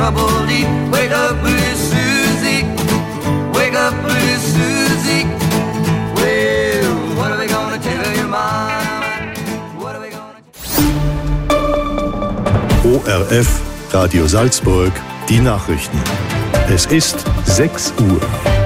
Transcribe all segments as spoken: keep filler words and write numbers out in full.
trouble deep. Wake up, little Susie. Wake up, little Susie. Well, what are we gonna tell your mama? What are we gonna... O R F, Radio Salzburg, die Nachrichten. Es ist sechs Uhr.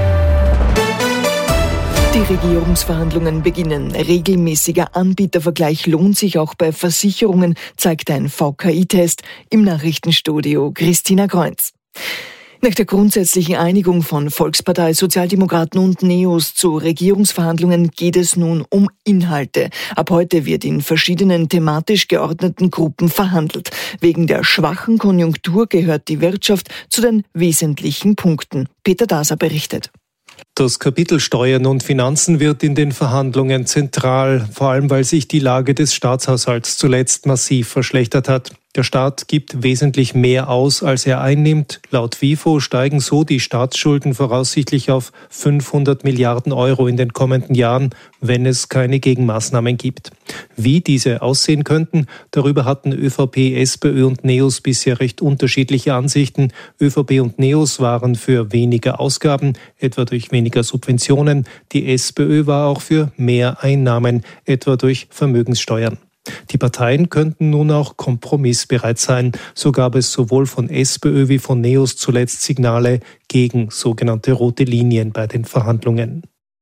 Die Regierungsverhandlungen beginnen. Regelmäßiger Anbietervergleich lohnt sich auch bei Versicherungen, zeigt ein V K I-Test. Im Nachrichtenstudio Christina Kreuz. Nach der grundsätzlichen Einigung von Volkspartei, Sozialdemokraten und Neos zu Regierungsverhandlungen geht es nun um Inhalte. Ab heute wird in verschiedenen thematisch geordneten Gruppen verhandelt. Wegen der schwachen Konjunktur gehört die Wirtschaft zu den wesentlichen Punkten. Peter Daser berichtet. Das Kapitel Steuern und Finanzen wird in den Verhandlungen zentral, vor allem weil sich die Lage des Staatshaushalts zuletzt massiv verschlechtert hat. Der Staat gibt wesentlich mehr aus, als er einnimmt. Laut WIFO steigen so die Staatsschulden voraussichtlich auf fünfhundert Milliarden Euro in den kommenden Jahren, wenn es keine Gegenmaßnahmen gibt. Wie diese aussehen könnten, darüber hatten ÖVP, SPÖ und Neos bisher recht unterschiedliche Ansichten. ÖVP und Neos waren für weniger Ausgaben, etwa durch weniger Subventionen. Die SPÖ war auch für mehr Einnahmen, etwa durch Vermögenssteuern. Die Parteien könnten nun auch kompromissbereit sein. So gab es sowohl von SPÖ wie von Neos zuletzt Signale gegen sogenannte rote Linien bei den Verhandlungen.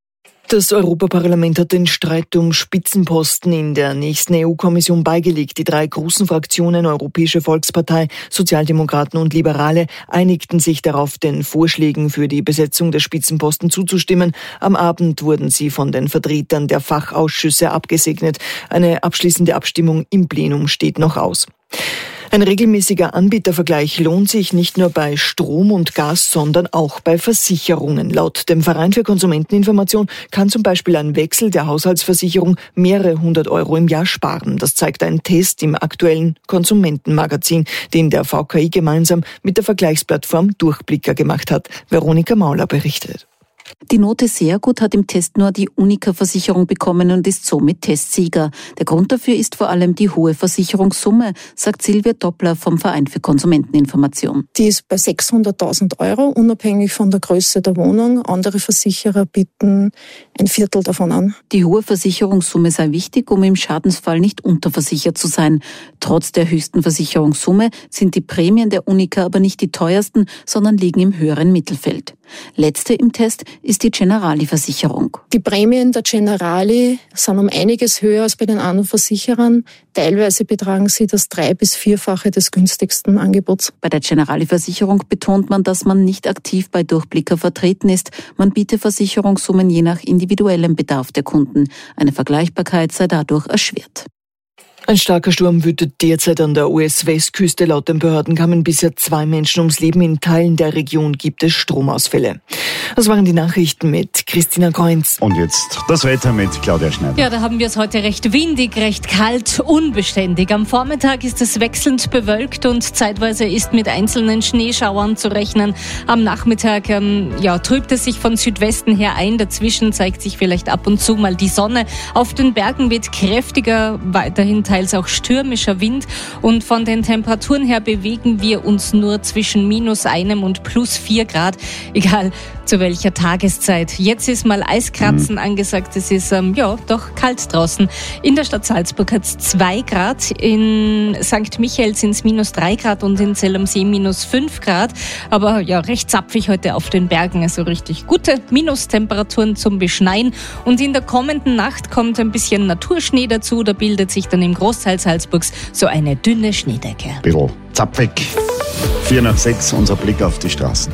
Das Europaparlament hat den Streit um Spitzenposten in der nächsten E U-Kommission beigelegt. Die drei großen Fraktionen Europäische Volkspartei, Sozialdemokraten und Liberale einigten sich darauf, den Vorschlägen für die Besetzung der Spitzenposten zuzustimmen. Am Abend wurden sie von den Vertretern der Fachausschüsse abgesegnet. Eine abschließende Abstimmung im Plenum steht noch aus. Ein regelmäßiger Anbietervergleich lohnt sich nicht nur bei Strom und Gas, sondern auch bei Versicherungen. Laut dem Verein für Konsumenteninformation kann zum Beispiel ein Wechsel der Haushaltsversicherung mehrere hundert Euro im Jahr sparen. Das zeigt ein Test im aktuellen Konsumentenmagazin, den der V K I gemeinsam mit der Vergleichsplattform Durchblicker gemacht hat. Veronika Mauler berichtet. Die Note sehr gut hat im Test nur die Unica-Versicherung bekommen und ist somit Testsieger. Der Grund dafür ist vor allem die hohe Versicherungssumme, sagt Silvia Doppler vom Verein für Konsumenteninformation. Die ist bei sechshunderttausend Euro, unabhängig von der Größe der Wohnung. Andere Versicherer bieten ein Viertel davon an. Die hohe Versicherungssumme sei wichtig, um im Schadensfall nicht unterversichert zu sein. Trotz der höchsten Versicherungssumme sind die Prämien der Unica aber nicht die teuersten, sondern liegen im höheren Mittelfeld. Letzte im Test ist die Generali-Versicherung. Die Prämien der Generali sind um einiges höher als bei den anderen Versicherern. Teilweise betragen sie das drei- bis vierfache des günstigsten Angebots. Bei der Generali-Versicherung betont man, dass man nicht aktiv bei Durchblicker vertreten ist. Man biete Versicherungssummen je nach individuellem Bedarf der Kunden. Eine Vergleichbarkeit sei dadurch erschwert. Ein starker Sturm wütet derzeit an der U S-Westküste. Laut den Behörden kamen bisher zwei Menschen ums Leben. In Teilen der Region gibt es Stromausfälle. Das waren die Nachrichten mit Christina Kreuz. Und jetzt das Wetter mit Claudia Schneider. Ja, da haben wir es heute recht windig, recht kalt, unbeständig. Am Vormittag ist es wechselnd bewölkt und zeitweise ist mit einzelnen Schneeschauern zu rechnen. Am Nachmittag ähm, ja, trübt es sich von Südwesten her ein. Dazwischen zeigt sich vielleicht ab und zu mal die Sonne. Auf den Bergen wird kräftiger, weiterhin teils auch stürmischer Wind. Und von den Temperaturen her bewegen wir uns nur zwischen minus einem und plus vier Grad. Egal zu welcher Tageszeit. Jetzt ist mal Eiskratzen mhm. angesagt. Es ist ähm, ja doch kalt draußen. In der Stadt Salzburg hat es zwei Grad. In Sankt Michael sind es minus drei Grad und in Zell am See minus fünf Grad. Aber ja, recht zapfig heute auf den Bergen. Also richtig gute Minustemperaturen zum Beschneien. Und in der kommenden Nacht kommt ein bisschen Naturschnee dazu. Da bildet sich dann im Großteil Salzburgs so eine dünne Schneedecke. Ein bisschen zapfig. Vier nach sechs, unser Blick auf die Straßen.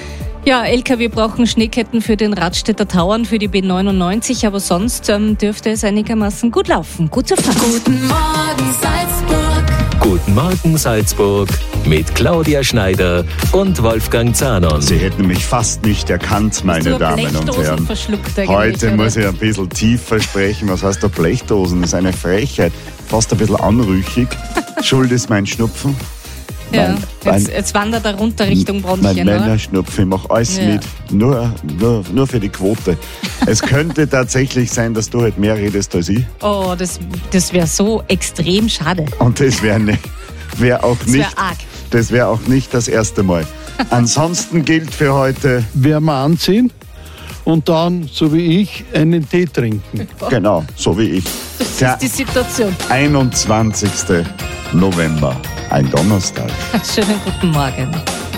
Ja, L K W brauchen Schneeketten für den Radstädter Tauern, für die B neunundneunzig, aber sonst ähm, dürfte es einigermaßen gut laufen. Gute Fahrt. Guten Morgen Salzburg. Guten Morgen Salzburg mit Claudia Schneider und Wolfgang Zahnon. Sie hätten mich fast nicht erkannt, meine Damen und Herren. Heute oder? Muss ich ein bisschen tiefer sprechen. Was heißt der Blechdosen? Das ist eine Frechheit. Fast ein bisschen anrüchig. Schuld ist mein Schnupfen. Ja, mein, jetzt, jetzt wandert er runter Richtung Bronchien. Mein Männerschnupfen, ich mache alles ja. mit, nur, nur, nur für die Quote. Es könnte tatsächlich sein, dass du halt mehr redest als ich. Oh, das, das wäre so extrem schade. Und das wäre ne, wär auch das nicht wär arg. Das wäre auch nicht das erste Mal. Ansonsten gilt für heute... Wärmer anziehen und dann, so wie ich, einen Tee trinken. Genau, so wie ich. Das ist die Situation. einundzwanzigsten November, ein Donnerstag. Schönen guten Morgen.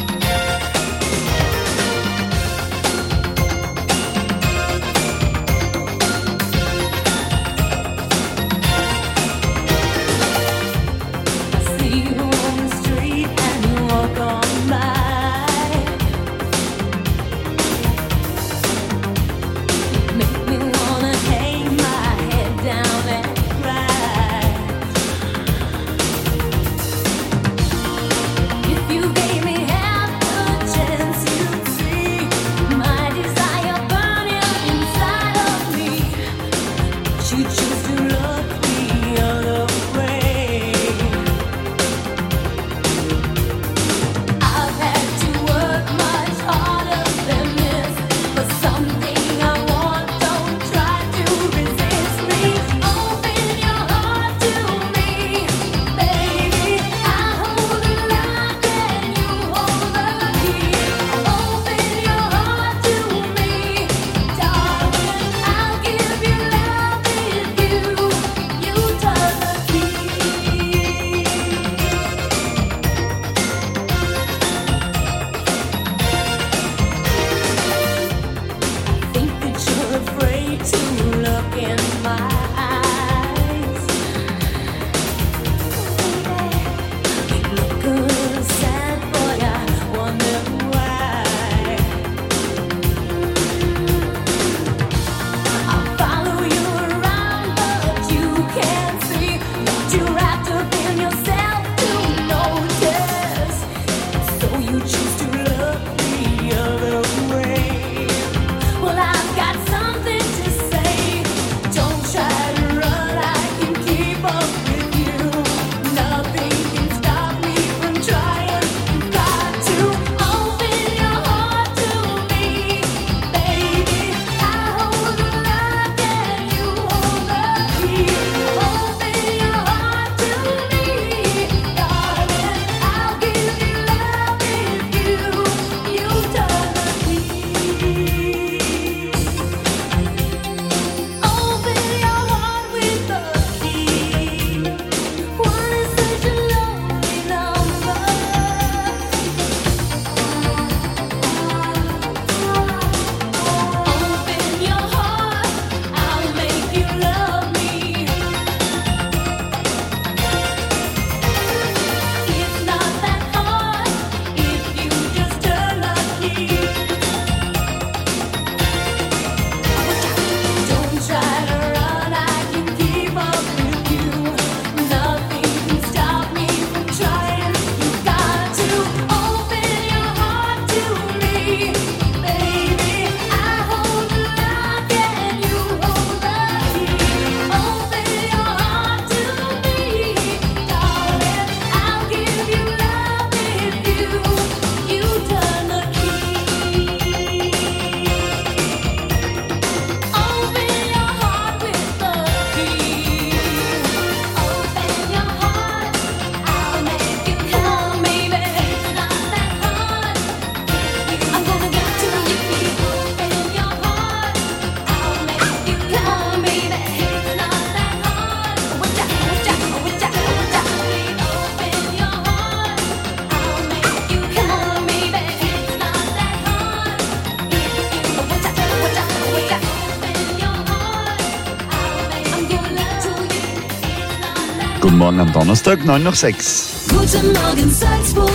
Guten Morgen am Donnerstag, neun nach sechs. Guten Morgen Salzburg,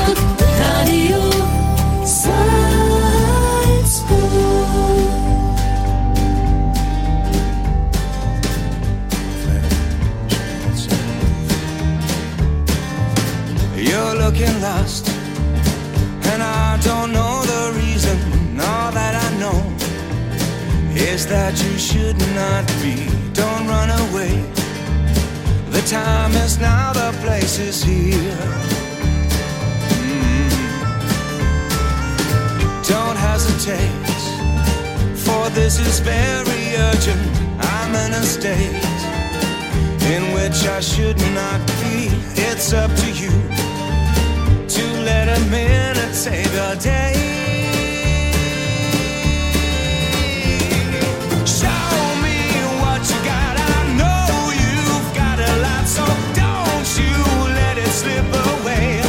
Radio Salzburg. You're looking lost, and I don't know the reason. All that I know is that you should not be. Don't run away. The time is now, the place is here. Mm. Don't hesitate, for this is very urgent. I'm in a state in which I should not be. It's up to you to let save your day. Show me what you got. I know you've got a lot, so don't you let it slip away.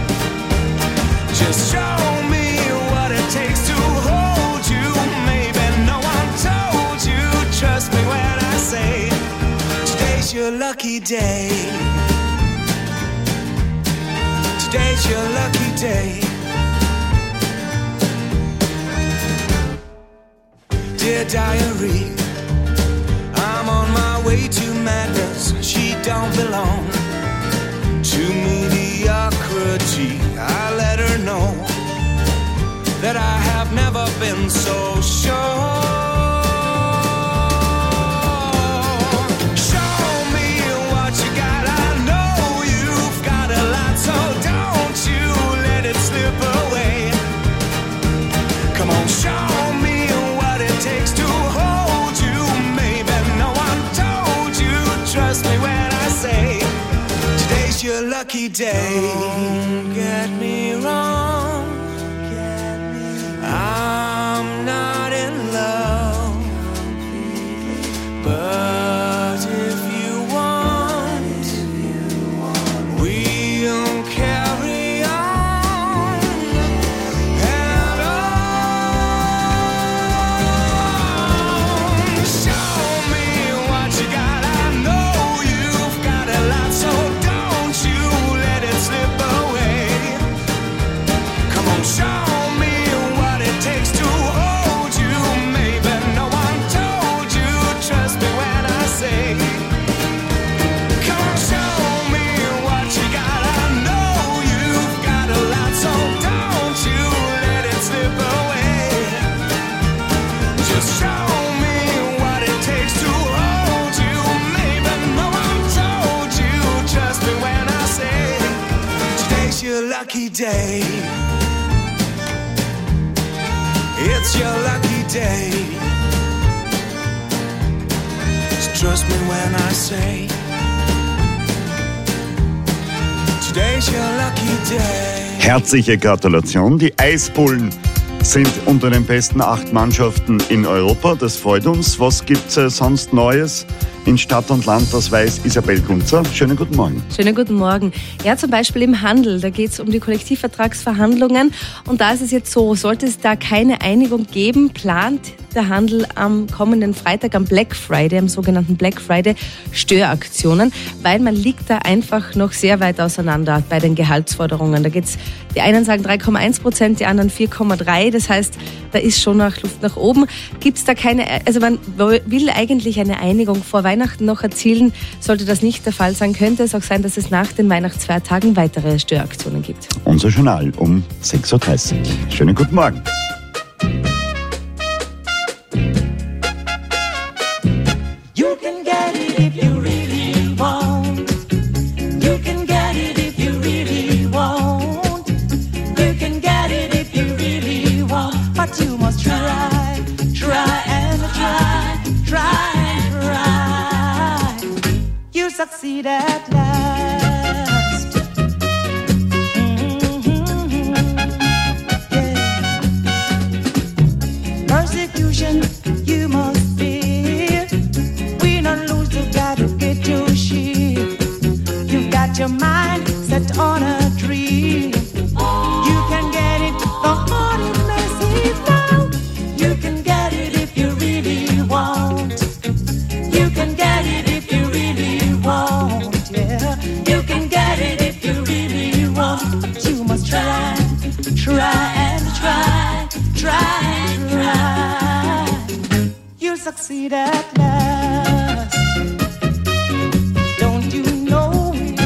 Just show me what it takes to hold you. Maybe no one told you. Trust me when I say today's your lucky day. Today's your lucky day. Dear diary, I'm on my way to madness. She don't belong to mediocrity. I let her know that I have never been so sure. Show me what it takes to hold you. Maybe no one told you. Trust me when I say today's your lucky day. Don't get me wrong, I'm not in love, but if you want, we'll carry on. And on. Show me what you got. I know you've got a lot, so don't you let it slip away. Come on, show me what it takes to hold you. Maybe no one told you. Trust me when I say, come on, show me what you got. I know you've got a lot, so don't you let it slip away. Just show me what it takes to hold you. Maybe no one told you. Trust me when I say today's your lucky day. It's your lucky day. So trust me when I say today's your lucky day. Herzliche Gratulation. Die Eisbullen sind unter den besten acht Mannschaften in Europa. Das freut uns. Was gibt es sonst Neues in Stadt und Land? Das weiß Isabel Gunzer. Schönen guten Morgen. Schönen guten Morgen. Ja, zum Beispiel im Handel. Da geht es um die Kollektivvertragsverhandlungen. Und da ist es jetzt so, sollte es da keine Einigung geben, plant der Handel am kommenden Freitag, am Black Friday, am sogenannten Black Friday, Störaktionen, weil man liegt da einfach noch sehr weit auseinander bei den Gehaltsforderungen. Da geht's, die einen sagen drei Komma eins Prozent, die anderen vier Komma drei. Das heißt, da ist schon noch Luft nach oben. Gibt's da keine, also man will eigentlich eine Einigung vor Weihnachten noch erzielen. Sollte das nicht der Fall sein, könnte es auch sein, dass es nach den Weihnachtsfeiertagen weitere Störaktionen gibt. Unser Journal um sechs Uhr dreißig. Schönen guten Morgen. You can get it if you really want. You can get it if you really want. You can get it if you really want. But you must try, try and try, try and try. You succeed at last. Mm-hmm. Yeah. Persecution you must fear. Win or lose, you gotta get your shit. You've got your mind set on a dream. You can get it, the heart is massive now. You can get it if you really want. You can get it if you really want, yeah. You can get it if you really want. But you must try, try and try, try and try. You'll succeed at last. Don't you know it?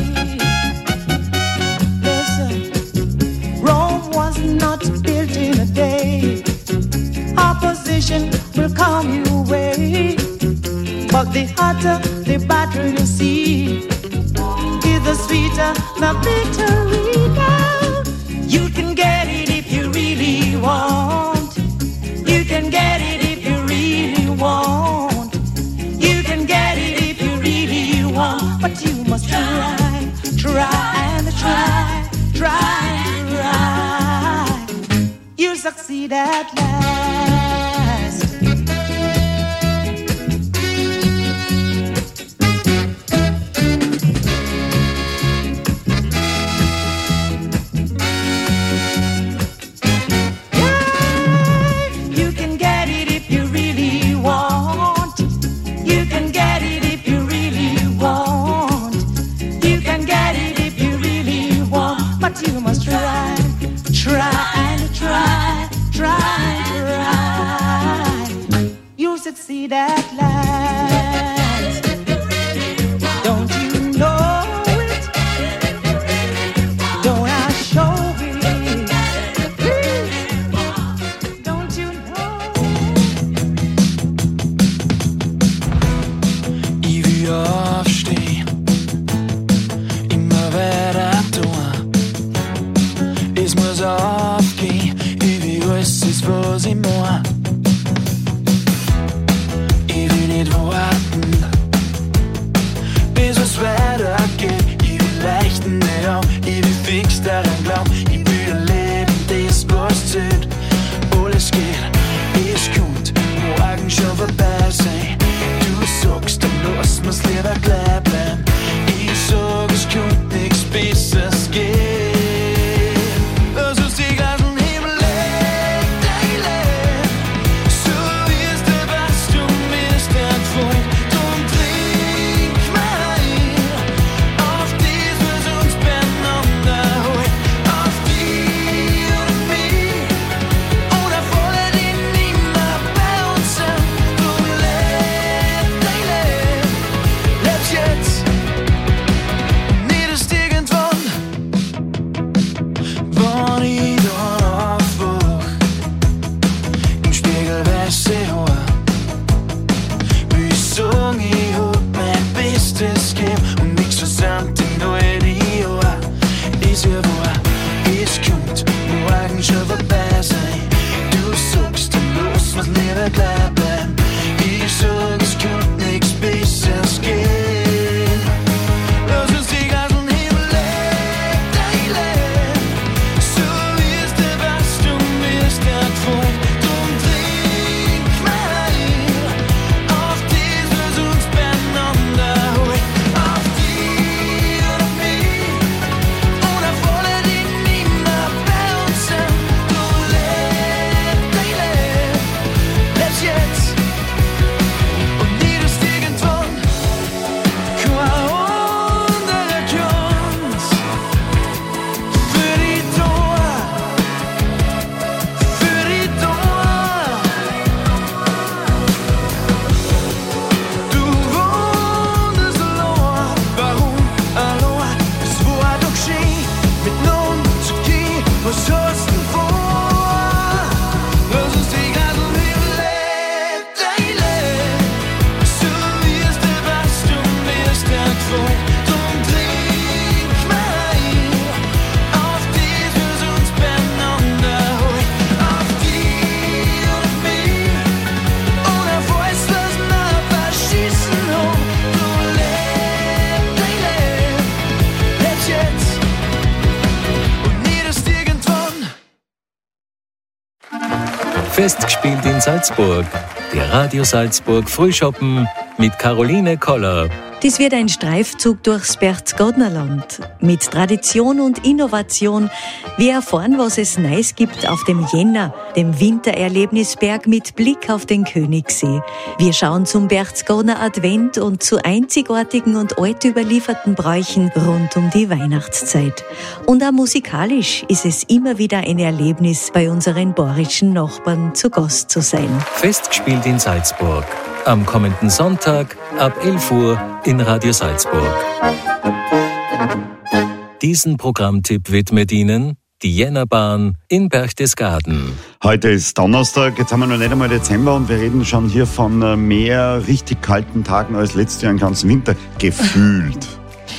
Listen, Rome was not built in a day. Opposition will come your way, but the hotter the battle you see, the sweeter the victory now. You can get it if you really want. You can get it if you really want. You can get it if you really want. But you must try, try and try, try and try. succeed at last. You can get it if you really want. You can get it if you really want. You can get it if you really want. But you must try, try and try, try, try. You'll succeed at last. Don't you know it? Don't I show it? Don't you know? Ich will aufstehen, immer weiter tun. Es muss aufgehen, ich will alles ist, was ich mein. Ich will nicht warten, bis es weitergeht. Ich will leichten nicht auf, ich will fix daran glauben. Ich will ein Leben, das was zählt. Alles geht, es kommt, morgen schon vorbei sein. Du sagst, dann lass mir's lieber gleich bleiben. Ich sag, es kommt nichts Besseres gehen. Also die ganzen Himmel leg, dein Leben. So wie es dir passt, du bist der Pfund. Drum trink mein auf dies, was uns beieinander holt. Auf die und mich. Oder volle, die nimmer bei uns sind. Drum leb dein Leben. Leb's jetzt. Nicht erst irgendwann, wann ich dann aufwach. Im Spiegel weiße Haar. Will ich sagen, ich hab mein Bestes gegeben und nix versandt in all die Jahre. Ist ja wahr, es kommt morgen schon vorbei sein. Du sagst, dann lass mir's lieber gleich bleiben. Ich sag, es kommt nix Besseres gehen. Lass uns die ganzen Himmel leg, dein Leben. So wie es dir passt, du bist der Pfund. Drum trink mein auf dies, was uns beieinander holt. Auf die und auf mich. Und auf alle, die nimmer bei uns sind. Du leb dein Leben. Leb's jetzt. Und nie erst irgendwann. Kein anderer kann's. Für die Tor. Für die Tor. Du wunderst allein, warum allein? Es war doch schön, mit nun zu gehen. Was hast du vor? Lass uns die ganzen Himmel leg, dein Leben. So wie es dir passt, du bist der Pfund. Drum trink mein auf dies, was uns beieinander holt. Auf die und auf mich. Und auf alles, was wir verschissen haben. Du leb dein Leben. Leb's jetzt. Und nie erst irgendwann. Festgespielt in Salzburg. Der Radio Salzburg Frühschoppen mit Caroline Koller. Dies wird ein Streifzug durchs Berchtesgadenerland mit Tradition und Innovation. Wir erfahren, was es Neues gibt auf dem Jänner, dem Wintererlebnisberg mit Blick auf den Königssee. Wir schauen zum Berchtesgadener Advent und zu einzigartigen und alt überlieferten Bräuchen rund um die Weihnachtszeit. Und auch musikalisch ist es immer wieder ein Erlebnis, bei unseren bayerischen Nachbarn zu Gast zu sein. Festgespielt in Salzburg. Am kommenden Sonntag ab elf Uhr in Radio Salzburg. Diesen Programmtipp widmet Ihnen die Jännerbahn in Berchtesgaden. Heute ist Donnerstag, jetzt haben wir noch nicht einmal Dezember und wir reden schon hier von mehr richtig kalten Tagen als letztes Jahr im ganzen Winter. Gefühlt.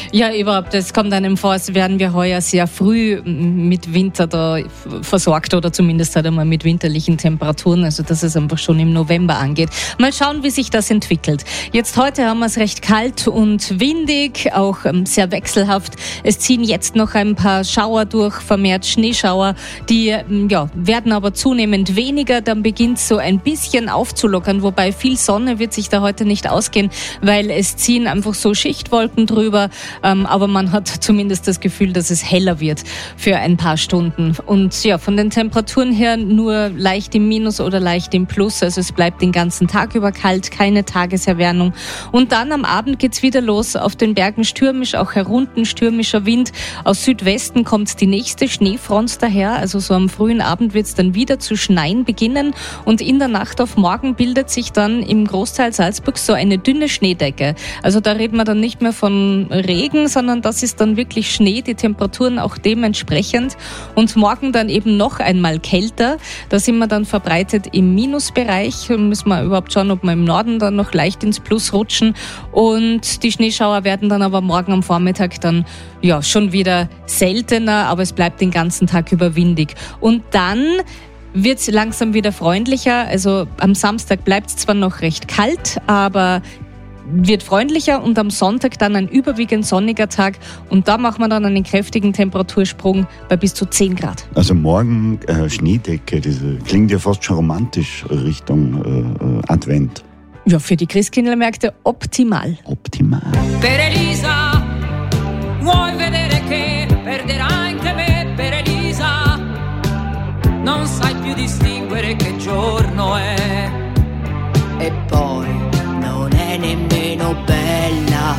Ja, überhaupt. Es kommt einem vor, als wären wir heuer sehr früh mit Winter da versorgt oder zumindest halt einmal mit winterlichen Temperaturen, also dass es einfach schon im November angeht. Mal schauen, wie sich das entwickelt. Jetzt heute haben wir es recht kalt und windig, auch sehr wechselhaft. Es ziehen jetzt noch ein paar Schauer durch, vermehrt Schneeschauer, die ja, werden aber zunehmend weniger. Dann beginnt es so ein bisschen aufzulockern, wobei viel Sonne wird sich da heute nicht ausgehen, weil es ziehen einfach so Schichtwolken drüber, ähm, aber man hat zumindest das Gefühl, dass es heller wird für ein paar Stunden. Und ja, von den Temperaturen her nur leicht im Minus oder leicht im Plus, also es bleibt den ganzen Tag über kalt, keine Tageserwärmung. Und dann am Abend geht's wieder los, auf den Bergen stürmisch, auch herunten stürmischer Wind. Aus Südwesten kommt die nächste Schneefront daher, also so am frühen Abend wird's dann wieder zu schneien beginnen und in der Nacht auf morgen bildet sich dann im Großteil Salzburgs so eine dünne Schneedecke. Also da reden wir dann nicht mehr von Regen, sondern das ist dann wirklich Schnee, die Temperaturen auch dementsprechend und morgen dann eben noch einmal kälter. Da sind wir dann verbreitet im Minusbereich, da müssen wir überhaupt schauen, ob wir im Norden dann noch leicht ins Plus rutschen und die Schneeschauer werden dann aber morgen am Vormittag dann ja schon wieder seltener, aber es bleibt den ganzen Tag über windig. Und dann wird es langsam wieder freundlicher, also am Samstag bleibt es zwar noch recht kalt, aber wird freundlicher und am Sonntag dann ein überwiegend sonniger Tag und da machen wir dann einen kräftigen Temperatursprung bei bis zu zehn Grad. Also morgen äh, Schneedecke, das klingt ja fast schon romantisch Richtung äh, Advent. Ja, für die Christkindlmärkte optimal. Optimal. Per Elisa, vuoi vedere che perderà anche me, per Elisa, non sai più distinguere che giorno è. E poi non è nemmeno bella.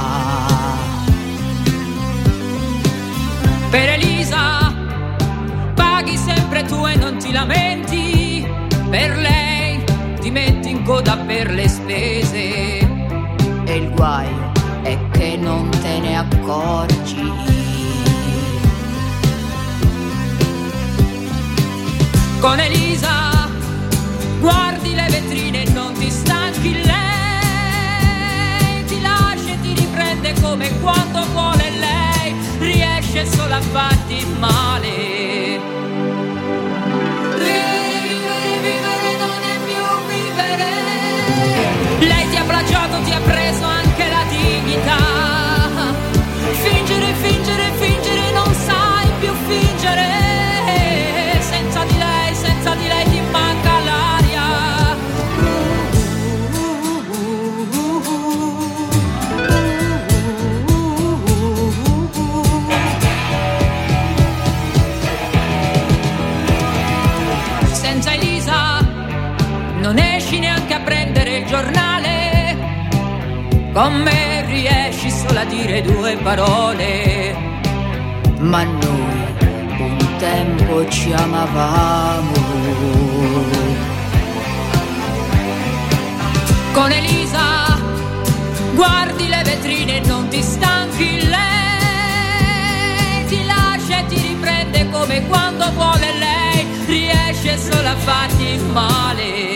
Per Elisa paghi sempre tu e non ti lamenti, per lei ti metti in coda per le spese. E il guaio è che non te ne accorgi. Con Elisa guardi le vetrine e non ti stanchi, lei ti lascia e ti riprende come quando vuole lei, riesce solo a farti male. Vivere, vivere non è più vivere. Lei ti ha plagiato, ti ha preso anche la dignità. Fingere, fingere, fingere, non sai più fingere. Senza di lei, senza di lei ti manca l'aria. Senza Elisa non esci neanche a prendere il giornale, con me riesci solo a dire due parole. Ma noi un tempo ci amavamo. Con Elisa guardi le vetrine e non ti stanchi, lei ti lascia e ti riprende come quando vuole lei, riesce solo a farti male.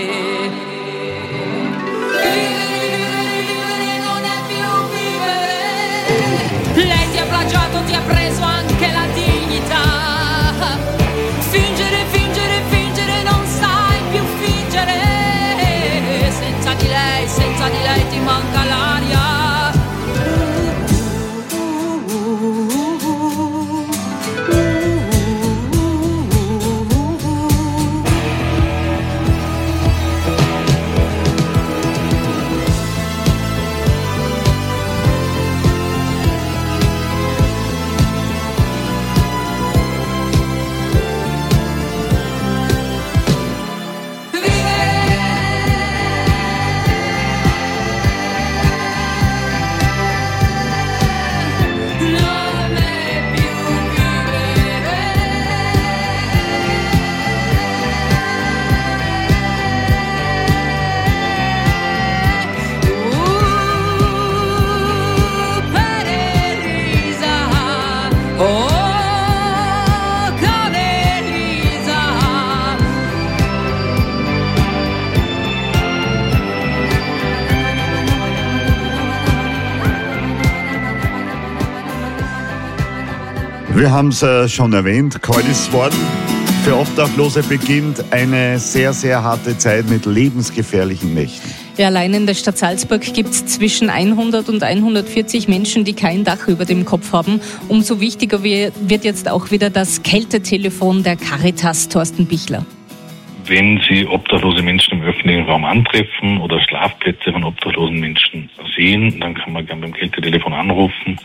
Vivere non è più vivere. Lei ti ha plagiato, ti ha preso anche la dignità. Fingere, fingere, fingere, non sai più fingere. Senza di lei, senza di lei ti manca l'aria. Wir haben es äh, schon erwähnt, kalt ist es worden. Für Obdachlose beginnt eine sehr, sehr harte Zeit mit lebensgefährlichen Nächten. Ja, allein in der Stadt Salzburg gibt es zwischen hundert und hundertvierzig Menschen, die kein Dach über dem Kopf haben. Umso wichtiger wird jetzt auch wieder das Kältetelefon der Caritas. Thorsten Bichler. Wenn Sie obdachlose Menschen im öffentlichen Raum antreffen oder Schlafplätze von obdachlosen Menschen sehen, dann kann man gerne beim Kältetelefon anrufen,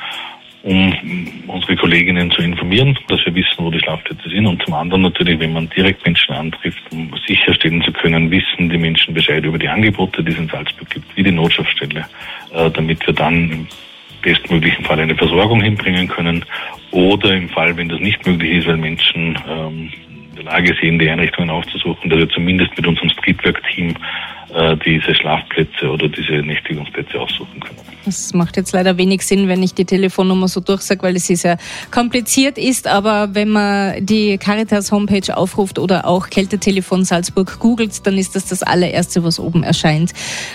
um unsere Kolleginnen zu informieren, dass wir wissen, wo die Schlafplätze sind. Und zum anderen natürlich, wenn man direkt Menschen antrifft, um sicherstellen zu können, wissen die Menschen Bescheid über die Angebote, die es in Salzburg gibt, wie die Notschaftsstelle, äh, damit wir dann im bestmöglichen Fall eine Versorgung hinbringen können. Oder im Fall, wenn das nicht möglich ist, weil Menschen ähm, in der Lage sehen, die Einrichtungen aufzusuchen, dass wir zumindest mit unserem Streetwork-Team äh, diese Schlafplätze oder diese Nächtigungsplätze aussuchen können. Das macht jetzt leider wenig Sinn, wenn ich die Telefonnummer so durchsage, weil es sehr kompliziert ist. Aber wenn man die Caritas-Homepage aufruft oder auch Kältetelefon Salzburg googelt, dann ist das das allererste, was oben erscheint.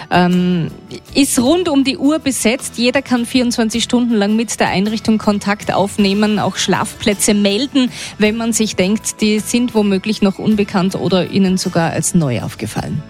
Ähm, ist rund um die Uhr besetzt. Jeder kann vierundzwanzig Stunden lang mit der Einrichtung Kontakt aufnehmen, auch Schlafplätze melden, wenn man sich denkt, die sind womöglich noch unbekannt oder ihnen sogar als neu aufgefallen.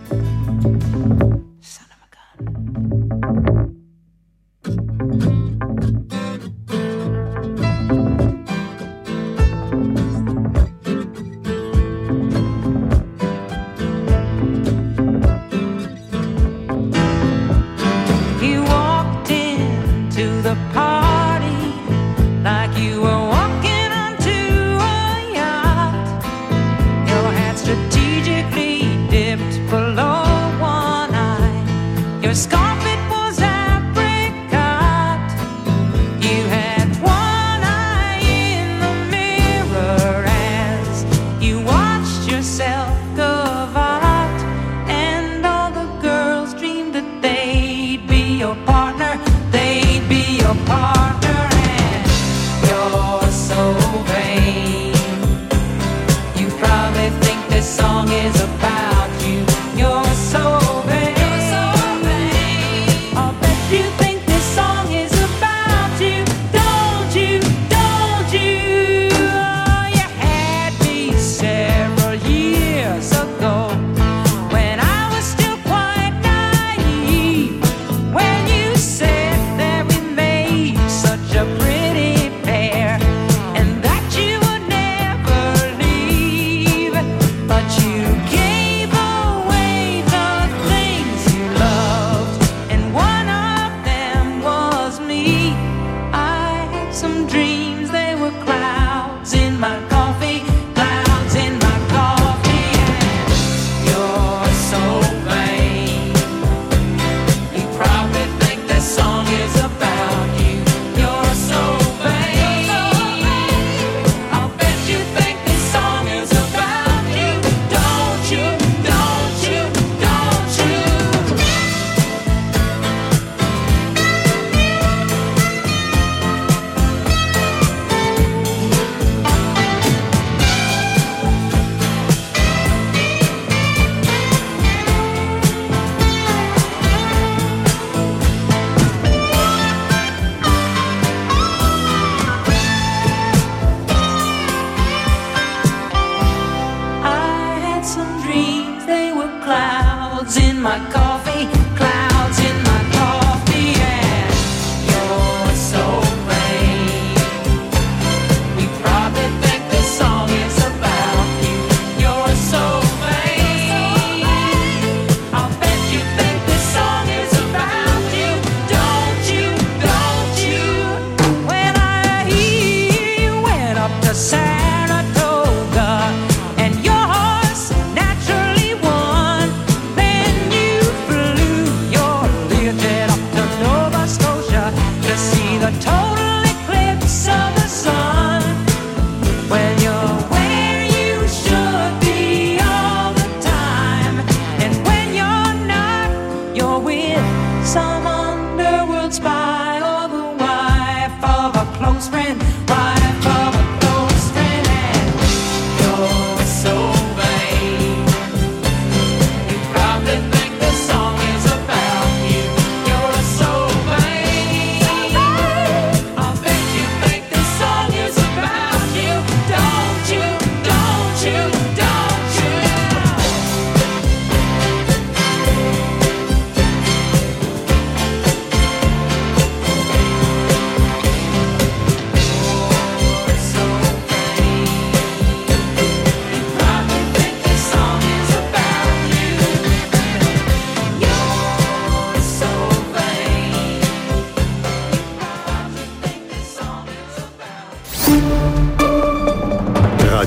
Saratoga and your horse naturally won. Then you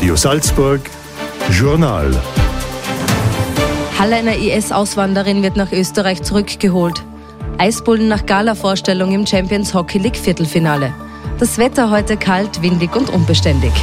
Radio Salzburg Journal. Halle einer I S-Auswanderin wird nach Österreich zurückgeholt. Eisbullen nach Gala-Vorstellung im Champions Hockey League Viertelfinale. Das Wetter heute kalt, windig und unbeständig.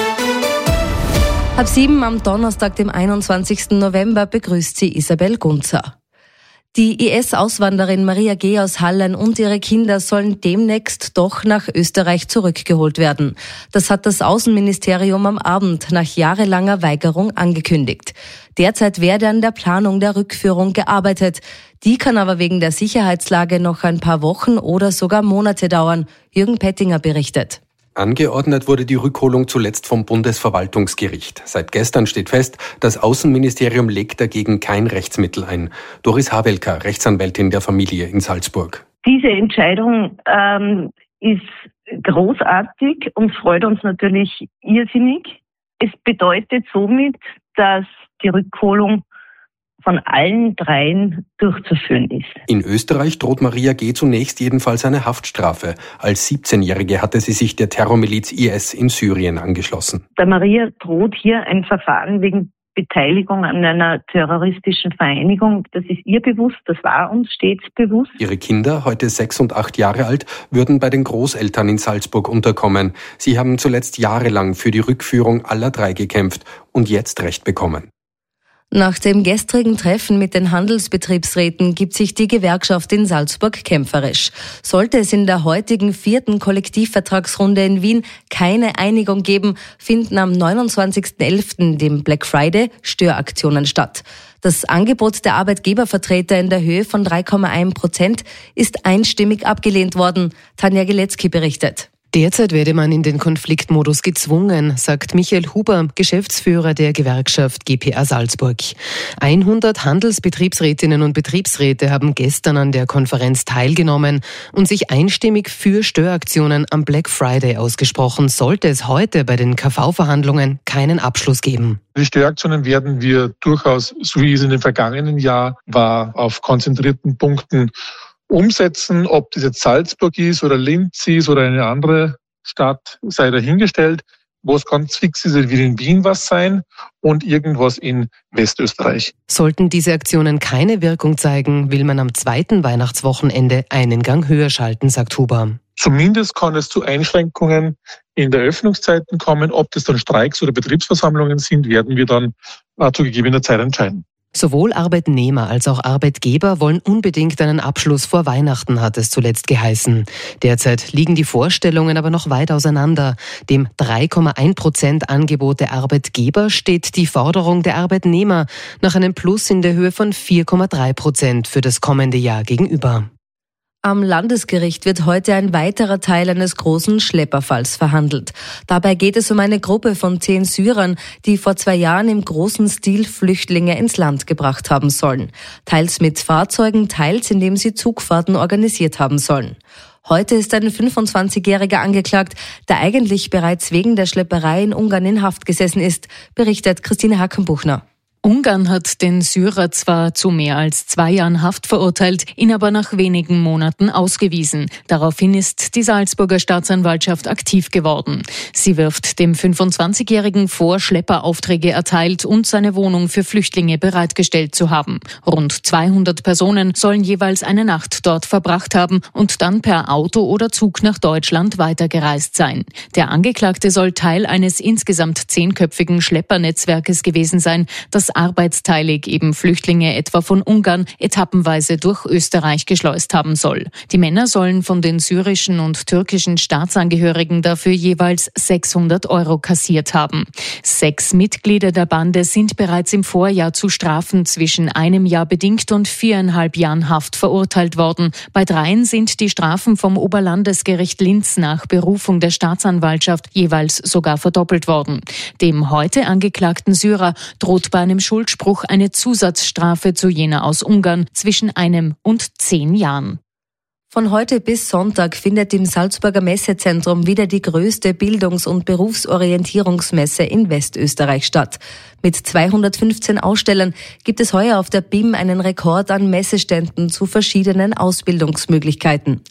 Ab sieben am Donnerstag, dem einundzwanzigsten November, begrüßt sie Isabel Gunzer. Die I S-Auswanderin Maria G. aus Hallen und ihre Kinder sollen demnächst doch nach Österreich zurückgeholt werden. Das hat das Außenministerium am Abend nach jahrelanger Weigerung angekündigt. Derzeit werde an der Planung der Rückführung gearbeitet. Die kann aber wegen der Sicherheitslage noch ein paar Wochen oder sogar Monate dauern. Jürgen Pettinger berichtet. Angeordnet wurde die Rückholung zuletzt vom Bundesverwaltungsgericht. Seit gestern steht fest, das Außenministerium legt dagegen kein Rechtsmittel ein. Doris Havelka, Rechtsanwältin der Familie in Salzburg. Diese Entscheidung ähm, ist großartig und freut uns natürlich irrsinnig. Es bedeutet somit, dass die Rückholung von allen dreien durchzuführen ist. In Österreich droht Maria G. zunächst jedenfalls eine Haftstrafe. Als siebzehnjährige hatte sie sich der Terrormiliz I S in Syrien angeschlossen. Der Maria droht hier ein Verfahren wegen Beteiligung an einer terroristischen Vereinigung. Das ist ihr bewusst, das war uns stets bewusst. Ihre Kinder, heute sechs und acht Jahre alt, würden bei den Großeltern in Salzburg unterkommen. Sie haben zuletzt jahrelang für die Rückführung aller drei gekämpft und jetzt Recht bekommen. Nach dem gestrigen Treffen mit den Handelsbetriebsräten gibt sich die Gewerkschaft in Salzburg kämpferisch. Sollte es in der heutigen vierten Kollektivvertragsrunde in Wien keine Einigung geben, finden am neunundzwanzigsten elften, dem Black Friday, Störaktionen statt. Das Angebot der Arbeitgebervertreter in der Höhe von drei Komma eins Prozent ist einstimmig abgelehnt worden. Tanja Gilecki berichtet. Derzeit werde man in den Konfliktmodus gezwungen, sagt Michael Huber, Geschäftsführer der Gewerkschaft G P A Salzburg. hundert Handelsbetriebsrätinnen und Betriebsräte haben gestern an der Konferenz teilgenommen und sich einstimmig für Störaktionen am Black Friday ausgesprochen, sollte es heute bei den K V-Verhandlungen keinen Abschluss geben. Die Störaktionen werden wir durchaus, so wie es in dem vergangenen Jahr war, auf konzentrierten Punkten umsetzen. Ob das jetzt Salzburg ist oder Linz ist oder eine andere Stadt, sei dahingestellt. Was ganz fix ist, wird in Wien was sein und irgendwas in Westösterreich. Sollten diese Aktionen keine Wirkung zeigen, will man am zweiten Weihnachtswochenende einen Gang höher schalten, sagt Huber. Zumindest kann es zu Einschränkungen in der Öffnungszeiten kommen. Ob das dann Streiks oder Betriebsversammlungen sind, werden wir dann äh, zu gegebener Zeit entscheiden. Sowohl Arbeitnehmer als auch Arbeitgeber wollen unbedingt einen Abschluss vor Weihnachten, hat es zuletzt geheißen. Derzeit liegen die Vorstellungen aber noch weit auseinander. Dem drei Komma eins Prozent Angebot der Arbeitgeber steht die Forderung der Arbeitnehmer nach einem Plus in der Höhe von vier Komma drei Prozent für das kommende Jahr gegenüber. Am Landesgericht wird heute ein weiterer Teil eines großen Schlepperfalls verhandelt. Dabei geht es um eine Gruppe von zehn Syrern, die vor zwei Jahren im großen Stil Flüchtlinge ins Land gebracht haben sollen. Teils mit Fahrzeugen, teils indem sie Zugfahrten organisiert haben sollen. Heute ist ein fünfundzwanzigjähriger angeklagt, der eigentlich bereits wegen der Schlepperei in Ungarn in Haft gesessen ist, berichtet Christine Hackenbuchner. Ungarn hat den Syrer zwar zu mehr als zwei Jahren Haft verurteilt, ihn aber nach wenigen Monaten ausgewiesen. Daraufhin ist die Salzburger Staatsanwaltschaft aktiv geworden. Sie wirft dem fünfundzwanzigjährigen vor, Schlepperaufträge erteilt und seine Wohnung für Flüchtlinge bereitgestellt zu haben. Rund zweihundert Personen sollen jeweils eine Nacht dort verbracht haben und dann per Auto oder Zug nach Deutschland weitergereist sein. Der Angeklagte soll Teil eines insgesamt zehnköpfigen Schleppernetzwerkes gewesen sein, das arbeitsteilig eben Flüchtlinge etwa von Ungarn etappenweise durch Österreich geschleust haben soll. Die Männer sollen von den syrischen und türkischen Staatsangehörigen dafür jeweils sechshundert Euro kassiert haben. Sechs Mitglieder der Bande sind bereits im Vorjahr zu Strafen zwischen einem Jahr bedingt und viereinhalb Jahren Haft verurteilt worden. Bei dreien sind die Strafen vom Oberlandesgericht Linz nach Berufung der Staatsanwaltschaft jeweils sogar verdoppelt worden. Dem heute angeklagten Syrer droht bei einem Schuldspruch eine Zusatzstrafe zu jener aus Ungarn zwischen einem und zehn Jahren. Von heute bis Sonntag findet im Salzburger Messezentrum wieder die größte Bildungs- und Berufsorientierungsmesse in Westösterreich statt. Mit zweihundertfünfzehn Ausstellern gibt es heuer auf der B I M einen Rekord an Messeständen zu verschiedenen Ausbildungsmöglichkeiten.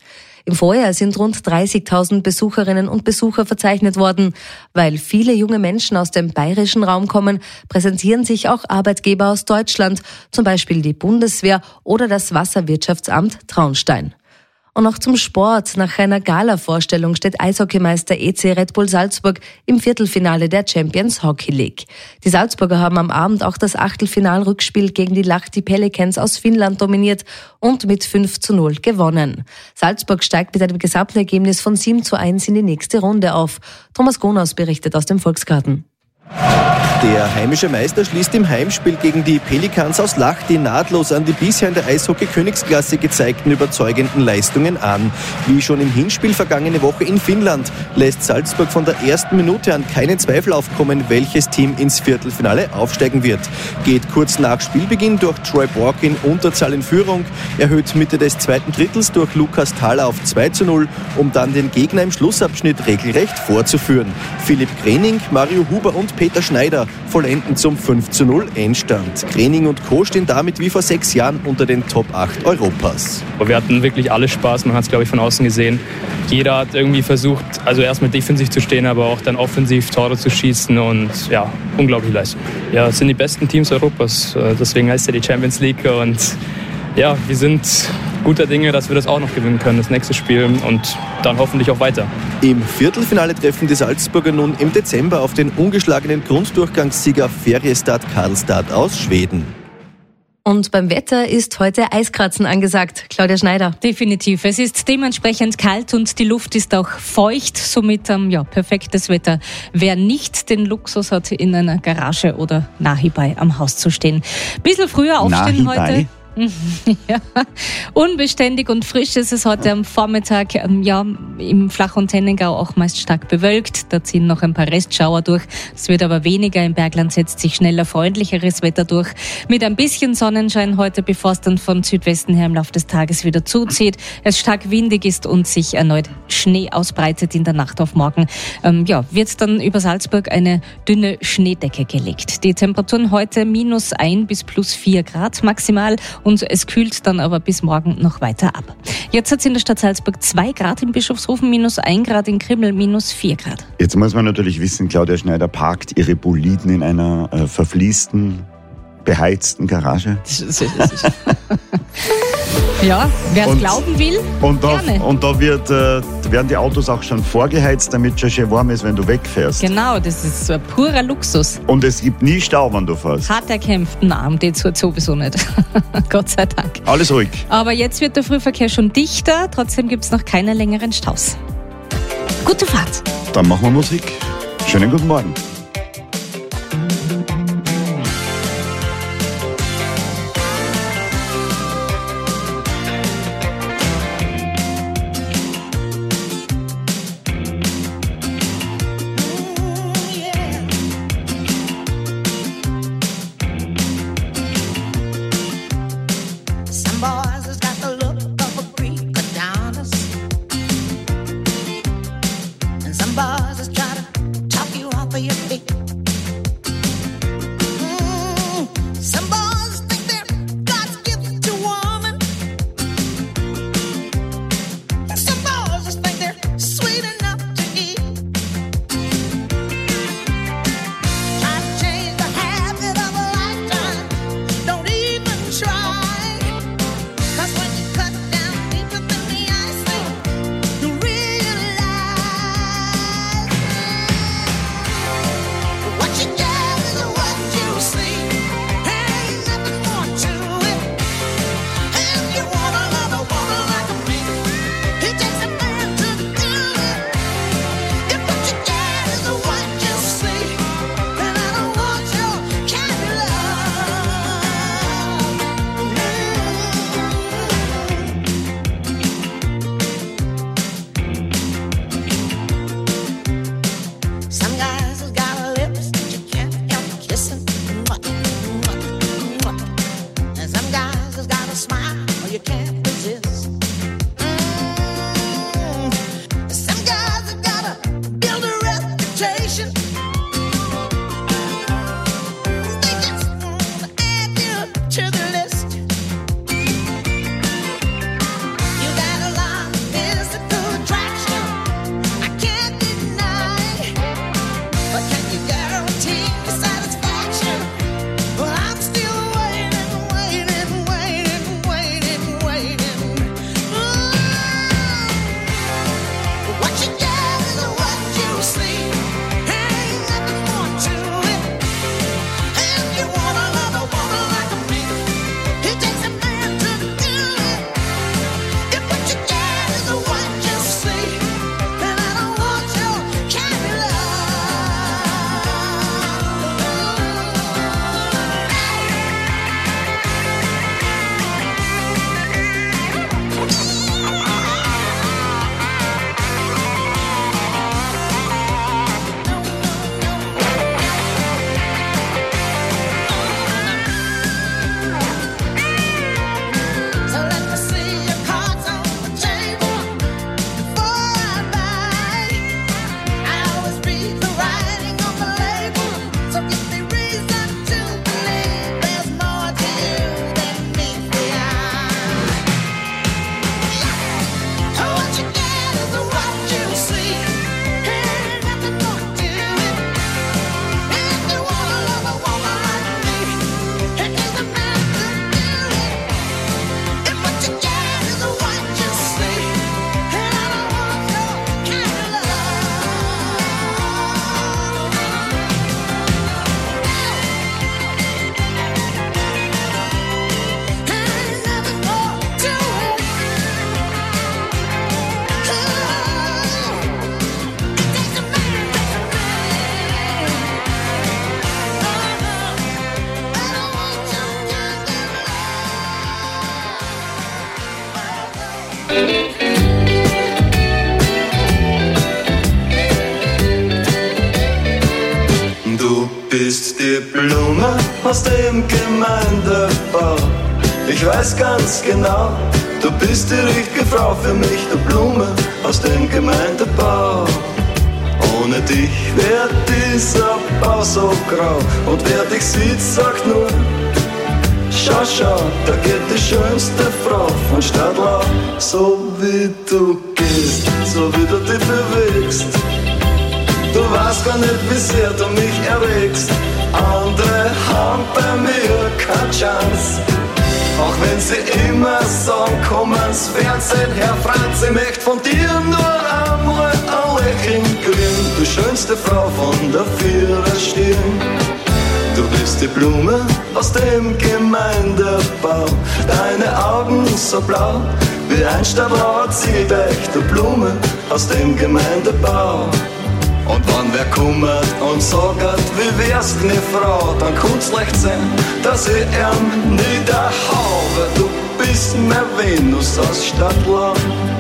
Im Vorjahr sind rund dreißigtausend Besucherinnen und Besucher verzeichnet worden. Weil viele junge Menschen aus dem bayerischen Raum kommen, präsentieren sich auch Arbeitgeber aus Deutschland, zum Beispiel die Bundeswehr oder das Wasserwirtschaftsamt Traunstein. Und noch zum Sport. Nach einer Gala-Vorstellung steht Eishockeymeister E C Red Bull Salzburg im Viertelfinale der Champions Hockey League. Die Salzburger haben am Abend auch das Achtelfinal-Rückspiel gegen die Lahti Pelicans aus Finnland dominiert und mit fünf zu null gewonnen. Salzburg steigt mit einem Gesamtergebnis von sieben zu eins in die nächste Runde auf. Thomas Gonaus berichtet aus dem Volksgarten. Der heimische Meister schließt im Heimspiel gegen die Pelicans aus Lahti nahtlos an die bisher in der Eishockey-Königsklasse gezeigten überzeugenden Leistungen an. Wie schon im Hinspiel vergangene Woche in Finnland lässt Salzburg von der ersten Minute an keinen Zweifel aufkommen, welches Team ins Viertelfinale aufsteigen wird. Geht kurz nach Spielbeginn durch Troy Bork in Unterzahl in Führung, erhöht Mitte des zweiten Drittels durch Lukas Thaler auf zwei zu null, um dann den Gegner im Schlussabschnitt regelrecht vorzuführen. Philipp Grening, Mario Huber und Peter Schneider vollenden zum fünf zu null Endstand. Grening und Co. stehen damit wie vor sechs Jahren unter den Top acht Europas. Wir hatten wirklich alle Spaß, man hat es glaube ich von außen gesehen. Jeder hat irgendwie versucht, also erstmal defensiv zu stehen, aber auch dann offensiv Tore zu schießen und ja, unglaubliche Leistung. Ja, es sind die besten Teams Europas, deswegen heißt ja die Champions League und ja, wir sind guter Dinge, dass wir das auch noch gewinnen können, das nächste Spiel und dann hoffentlich auch weiter. Im Viertelfinale treffen die Salzburger nun im Dezember auf den ungeschlagenen Grunddurchgangssieger Färjestad Karlstad aus Schweden. Und beim Wetter ist heute Eiskratzen angesagt. Claudia Schneider. Definitiv. Es ist dementsprechend kalt und die Luft ist auch feucht. Somit ähm, ja, perfektes Wetter. Wer nicht den Luxus hat, in einer Garage oder nahibei am Haus zu stehen. Bisschen früher aufstehen nahibei. heute. Ja, unbeständig und frisch ist es heute am Vormittag, ja, im Flach- und Tennengau auch meist stark bewölkt. Da ziehen noch ein paar Restschauer durch. Es wird aber weniger. Im Bergland setzt sich schneller freundlicheres Wetter durch. Mit ein bisschen Sonnenschein heute, bevor es dann von Südwesten her im Laufe des Tages wieder zuzieht. Es stark windig ist und sich erneut Schnee ausbreitet in der Nacht auf morgen. Ähm, ja, wird dann über Salzburg eine dünne Schneedecke gelegt. Die Temperaturen heute minus ein bis plus vier Grad maximal. Und es kühlt dann aber bis morgen noch weiter ab. Jetzt hat es in der Stadt Salzburg zwei Grad, in Bischofshofen minus ein Grad, in Krimml minus vier Grad. Jetzt muss man natürlich wissen, Claudia Schneider parkt ihre Boliden in einer äh, verfließten, beheizten Garage. Ja, wer es glauben will, und da, gerne. Und da wird, äh, werden die Autos auch schon vorgeheizt, damit es schon schön warm ist, wenn du wegfährst. Genau, das ist so ein purer Luxus. Und es gibt nie Stau, wenn du fährst. Hart erkämpft, nein, um den tut sowieso nicht. Gott sei Dank. Alles ruhig. Aber jetzt wird der Frühverkehr schon dichter, trotzdem gibt es noch keine längeren Staus. Gute Fahrt. Dann machen wir Musik. Schönen guten Morgen. Boys has got the look of a Greek Adonis, and some boys is try to talk you off of your bist die Blume aus dem Gemeindebau. Ich weiß ganz genau, du bist die richtige Frau für mich, die Blume aus dem Gemeindebau. Ohne dich wär dieser Bau so grau. Und wer dich sieht, sagt nur: Schau, schau, da geht die schönste Frau von Stadlau. So wie du gehst, so wie du dich bewegst. Du weißt gar nicht, wie sehr du mich erregst. Andere haben bei mir keine Chance. Auch wenn sie immer sagen, komm ans Fernsehen, Herr Franz, ich möchte von dir nur einmal ein Lächeln kriegen. Du schönste Frau von der Viererstirn. Du bist die Blume aus dem Gemeindebau. Deine Augen so blau wie ein Stadtlauer Ziedeich. Du Blume aus dem Gemeindebau. Und wenn wer kummert und sagt, wie wär's, ne Frau, dann kann's leicht sein, dass ich ihn niederhau, weil du bist mein Venus aus Stadtlau.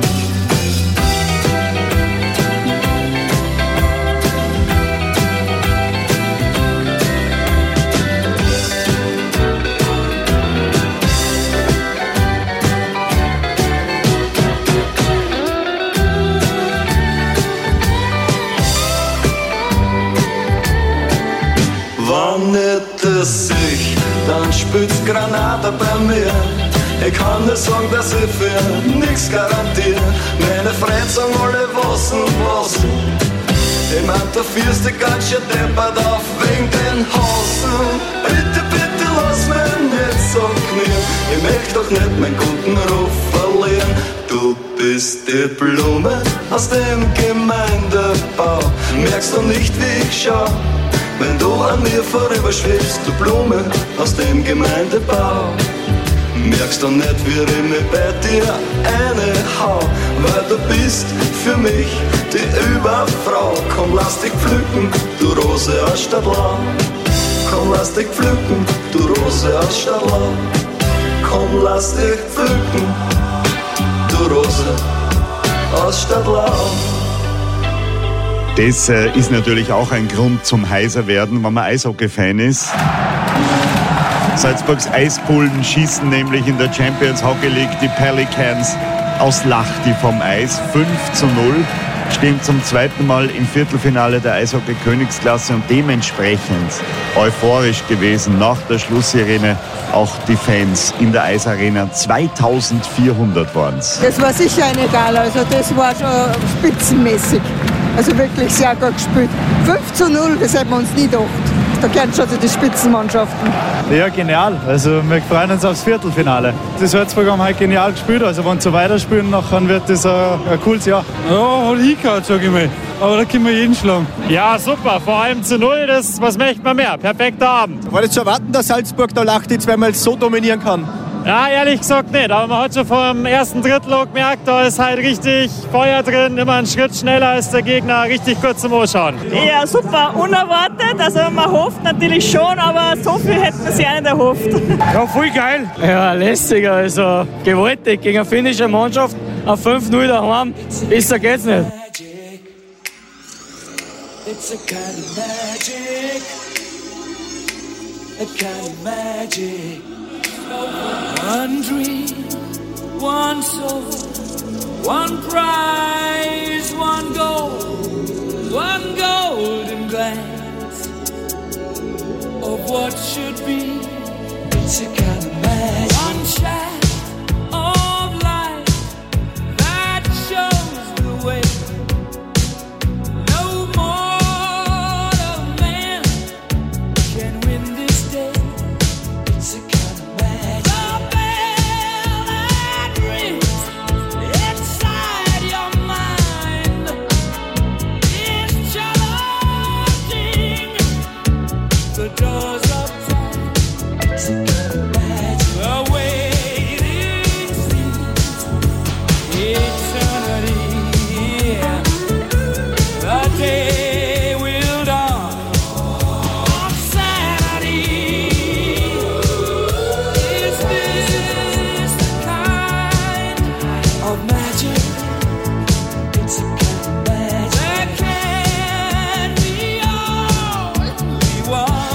Wenn nicht das ich, dann spült's Granate bei mir. Ich kann nicht sagen, dass ich für nix garantiere. Meine Freunde sagen alle was und was. Ich meint, da führst dich ganz schön deppert auf wegen den Hasen. Bitte, bitte lass mich nicht so knien. Ich möchte doch nicht meinen guten Ruf verlieren. Du bist die Blume aus dem Gemeindebau. Merkst du nicht, wie ich schau, wenn du an mir vorüberschwebst, du Blume aus dem Gemeindebau. Merkst du nicht, wie ich mich bei dir einhau, weil du bist für mich die Überfrau. Komm, lass dich pflücken, du Rose aus Stadtlau. Komm, lass dich pflücken, du Rose aus Stadtlau. Komm, lass dich pflücken, du Rose aus Stadtlau. Das äh, ist natürlich auch ein Grund zum heiser werden, wenn man Eishockey-Fan ist. Salzburgs Eisbullen schießen nämlich in der Champions Hockey League die Pelicans aus Lahti vom Eis. fünf zu null, stehen zum zweiten Mal im Viertelfinale der Eishockey-Königsklasse und dementsprechend euphorisch gewesen nach der Schlusssirene auch die Fans in der Eisarena. zweitausendvierhundert waren es. Das war sicher ein Egal, also das war schon spitzenmäßig. Also wirklich sehr gut gespielt. fünf zu null, das hätten wir uns nie gedacht. Da kennen schon die Spitzenmannschaften. Ja, genial. Also wir freuen uns aufs Viertelfinale. Das Salzburg haben halt genial gespielt. Also wenn sie weiterspielen, dann wird das ein, ein cooles Jahr. Ja, hat hingehauen, sag ich mal. Aber da können wir jeden schlagen. Ja, super. Vor allem zu null, das, was möchte man mehr? Perfekter Abend. War das zu erwarten, dass Salzburg da Lahti zweimal so dominieren kann? Ja, ehrlich gesagt nicht. Aber man hat schon vor dem ersten Drittel auch gemerkt, da ist halt richtig Feuer drin, immer einen Schritt schneller als der Gegner, richtig kurz zum Anschauen. Ja, super, unerwartet. Also man hofft natürlich schon, aber so viel hätten wir sich auch nicht erhofft. Ja, voll geil. Ja, lässig, also gewaltig gegen eine finnische Mannschaft auf fünf null daheim. Besser geht's nicht. It's a kind of magic, a kind of magic. One dream, one soul, one prize, one goal, one golden glance of what should be. It's a kind of magic. One shot of light that shows the way. No mortal man can win this day. It's a kind of magic. The bell that rings inside your mind is challenging the doors of time. It's a kind of magic. The waiting seems eternity. The day will dawn on Saturday. Is this the kind of magic? It's a kind of magic. There can be only one.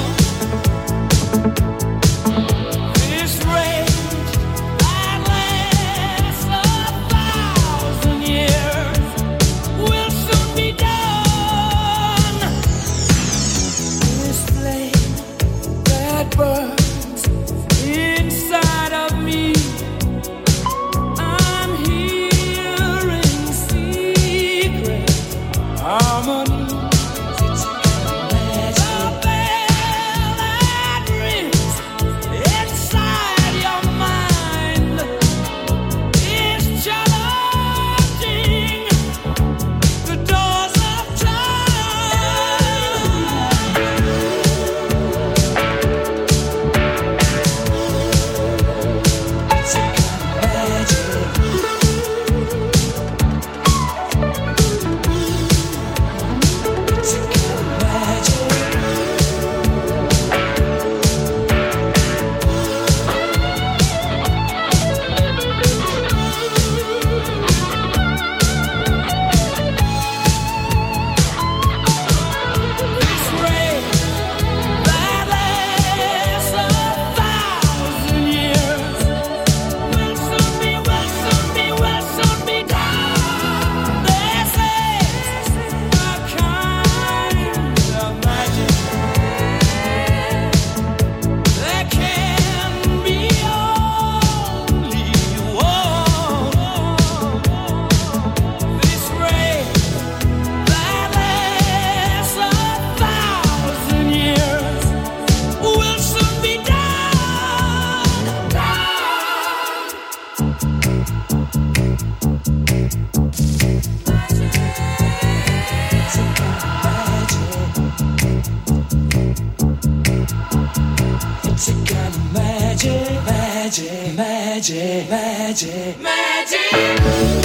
Magic, magic, magic, magic.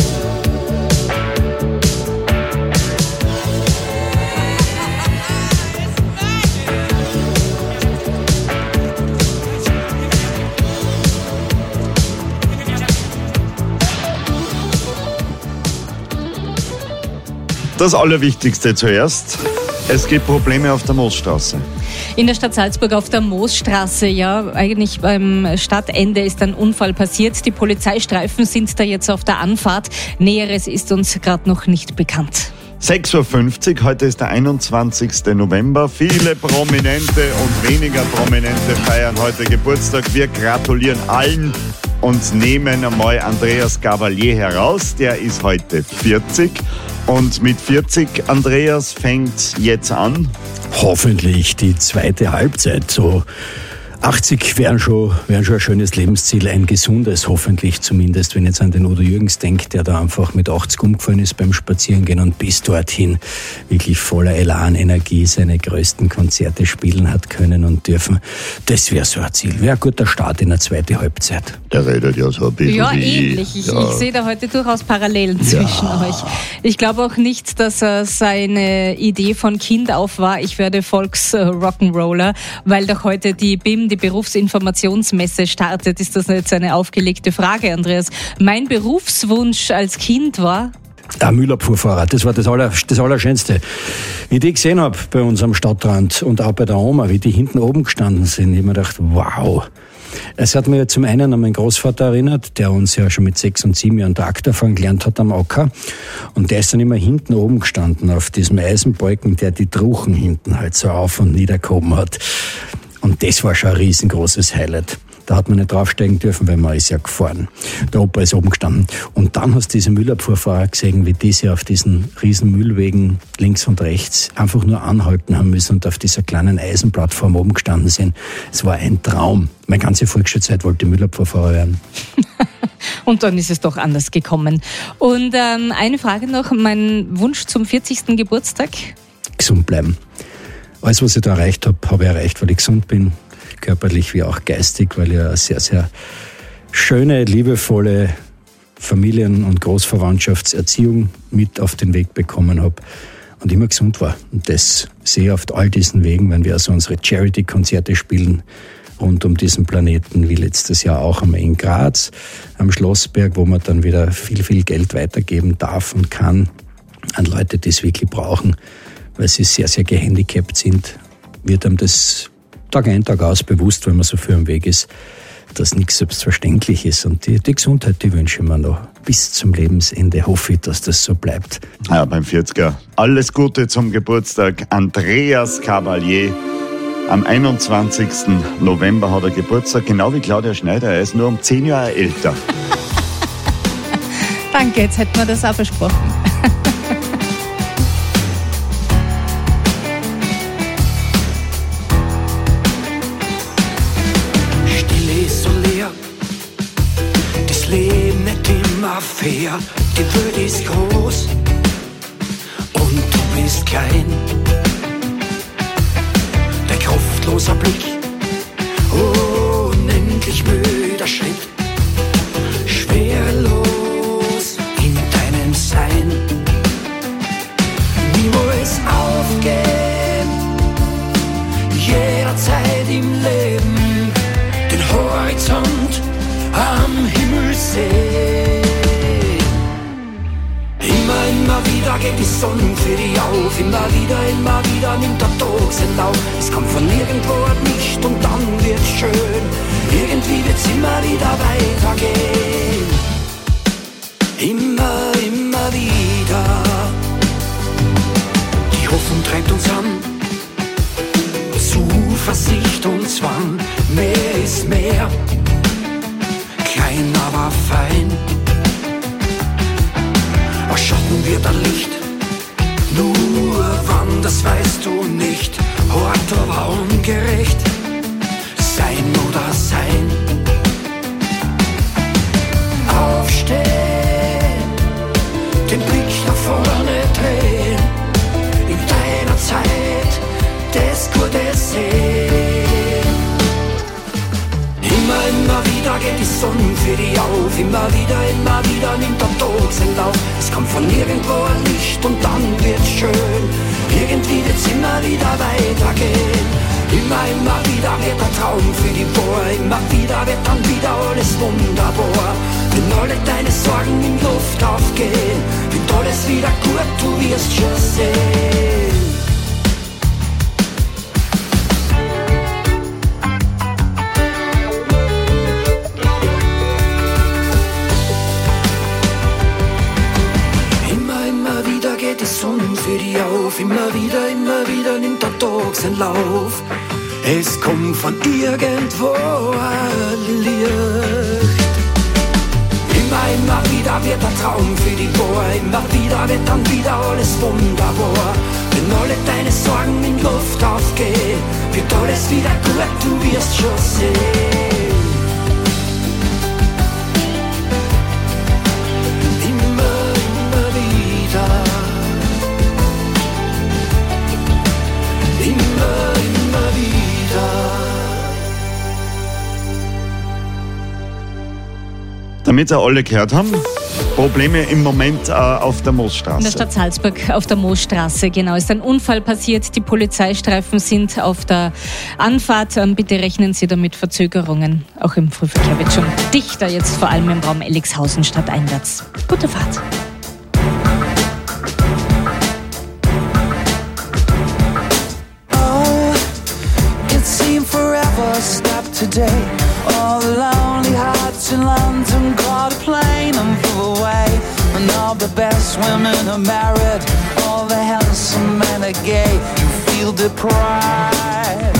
Das Allerwichtigste zuerst. Es gibt Probleme auf der Moosstraße. In der Stadt Salzburg auf der Moosstraße, ja, eigentlich beim Stadtende ist ein Unfall passiert. Die Polizeistreifen sind da jetzt auf der Anfahrt. Näheres ist uns gerade noch nicht bekannt. sechs Uhr fünfzig, heute ist der einundzwanzigster November. Viele Prominente und weniger Prominente feiern heute Geburtstag. Wir gratulieren allen und nehmen einmal Andreas Gabalier heraus. Der ist heute vierzig. Und mit vierzig, Andreas, fängt jetzt an? Hoffentlich die zweite Halbzeit. So achtzig wären schon, wären schon ein schönes Lebensziel, ein gesundes hoffentlich zumindest, wenn ich jetzt an den Udo Jürgens denke, der da einfach mit achtzig umgefallen ist beim Spazierengehen und bis dorthin wirklich voller Elan, Energie seine größten Konzerte spielen hat können und dürfen. Das wäre so ein Ziel. Wäre ein guter Start in der zweiten Halbzeit. Der redet ja so ein bisschen Ja, wie, ähnlich. Ich, ja. ich sehe da heute durchaus Parallelen zwischen Ja. euch. Ich glaube auch nicht, dass er seine Idee von Kind auf war, ich werde Volks-Rock'n'Roller, weil doch heute die B I M, die Berufsinformationsmesse, startet. Ist das jetzt eine aufgelegte Frage, Andreas? Mein Berufswunsch als Kind war... Ein Müllabfuhrfahrer, das war das, Aller, das Allerschönste. Wie ich die gesehen habe bei uns am Stadtrand und auch bei der Oma, wie die hinten oben gestanden sind, ich habe mir gedacht, wow. Es hat mir zum einen an meinen Großvater erinnert, der uns ja schon mit sechs und sieben Jahren Traktor fahren gelernt hat am Acker. Und der ist dann immer hinten oben gestanden auf diesem Eisenbalken, der die Truchen hinten halt so auf und nieder gehoben hat. Und das war schon ein riesengroßes Highlight. Da hat man nicht draufsteigen dürfen, weil man ist ja gefahren. Der Opa ist oben gestanden. Und dann hast du diese Müllabfuhrfahrer gesehen, wie diese auf diesen riesen Müllwegen links und rechts einfach nur anhalten haben müssen und auf dieser kleinen Eisenplattform oben gestanden sind. Es war ein Traum. Meine ganze Volksschulzeit wollte Müllabfuhrfahrer werden. Und dann ist es doch anders gekommen. Und ähm, eine Frage noch, mein Wunsch zum vierzigsten Geburtstag? Gesund bleiben. Alles, was ich da erreicht habe, habe ich erreicht, weil ich gesund bin. Körperlich wie auch geistig, weil ich eine sehr, sehr schöne, liebevolle Familien- und Großverwandtschaftserziehung mit auf den Weg bekommen habe und immer gesund war. Und das sehe ich auf all diesen Wegen, wenn wir also unsere Charity-Konzerte spielen rund um diesen Planeten, wie letztes Jahr auch einmal in Graz am Schlossberg, wo man dann wieder viel, viel Geld weitergeben darf und kann an Leute, die es wirklich brauchen, weil sie sehr, sehr gehandicapt sind, wird einem das Tag ein, Tag aus bewusst, wenn man so für am Weg ist, dass nichts selbstverständlich ist. Und die, die Gesundheit, die wünsche ich mir noch bis zum Lebensende. Hoffe ich, dass das so bleibt. Ja, beim vierziger. Alles Gute zum Geburtstag. Andreas Gabalier. Am einundzwanzigsten November hat er Geburtstag, genau wie Claudia Schneider. Er ist nur um zehn Jahre älter. Danke, jetzt hätten wir das auch besprochen. Leben nicht immer fair, die Welt ist groß und du bist klein. Der kraftloser Blick, unendlich müder Schritt, schwerelos in deinem Sein. Niemals aufgeben, jederzeit im Leben, den Horizont am Himmel sehen. Immer, immer wieder geht die Sonne für dich auf. Immer wieder, immer wieder nimmt der Tag seinen Lauf. Es kommt von nirgendwo ein Licht und dann wird's schön. Irgendwie wird's immer wieder weitergehen. Immer, immer wieder. Die Hoffnung treibt uns an. Zuversicht und Zwang. Mehr ist mehr. Klein, aber fein. Aus Schatten wird ein Licht. Nur wann, das weißt du nicht. Hart, aber ungerecht. Sein oder sein. Aufstehen, den Blick nach vorne drehen. In deiner Zeit das Gute sehen. Sonne für dich auf. Immer wieder, immer wieder nimmt der Tag seinen Lauf. Es kommt von nirgendwo ein Licht und dann wird's schön. Irgendwie wird's immer wieder weitergehen. Immer, immer wieder wird der Traum für die wahr. Immer wieder wird dann wieder alles wunderbar. Wenn alle deine Sorgen in Luft aufgehen, wird alles wieder gut, du wirst schon sehen. Die Sonne für dich auf, immer wieder, immer wieder nimmt der Tag seinen Lauf. Es kommt von irgendwo ein Licht. Immer, immer wieder wird der Traum für dich wahr. Immer wieder wird dann wieder alles wunderbar. Wenn alle deine Sorgen in Luft aufgehen, wird alles wieder gut, du wirst schon sehen. Damit ihr alle gehört haben, Probleme im Moment äh, auf der Moosstraße. In der Stadt Salzburg auf der Moosstraße, genau. Ist ein Unfall passiert, die Polizeistreifen sind auf der Anfahrt. Bitte rechnen Sie damit Verzögerungen. Auch im Frühverkehr wird schon dichter, jetzt vor allem im Raum Ellixhausen stadteinwärts. Gute Fahrt. Oh, it seemed forever stopped today. All the lonely hearts in London caught a plane and flew away. And all the best women are married, all the handsome men are gay. You feel deprived.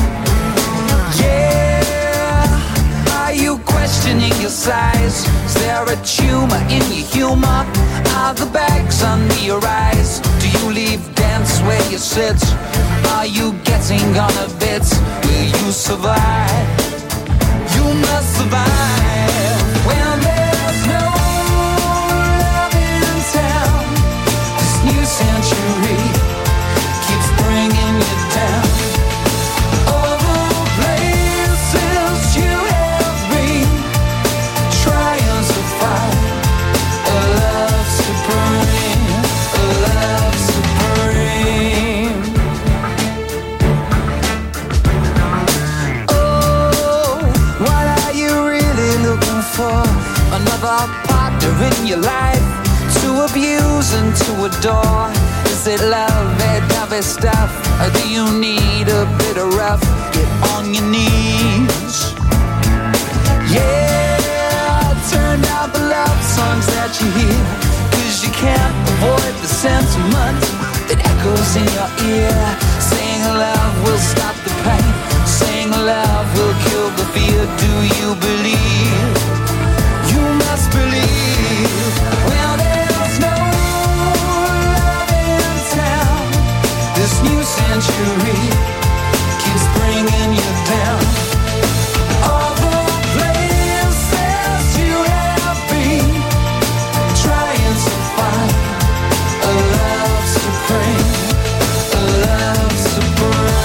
Yeah, are you questioning your size? Is there a tumor in your humor? Are the bags under your eyes? Do you leave dance where you sit? Are you getting on a bit? Will you survive? You must survive when there's no love in town. This new century keeps bringing you down. All the places you have been, trying to find a love supreme, a love supreme. For another partner in your life to abuse and to adore. Is it love, that heavy stuff? Or do you need a bit of rough? Get on your knees. Yeah, turn down the love songs that you hear, cause you can't avoid the sentiment that echoes in your ear. Saying love will stop the pain, saying love will kill the fear. Do you believe? You must believe. Well, there's no love in town. This new century keeps bringing you down. All the places you have been, trying to find a love supreme, a love supreme.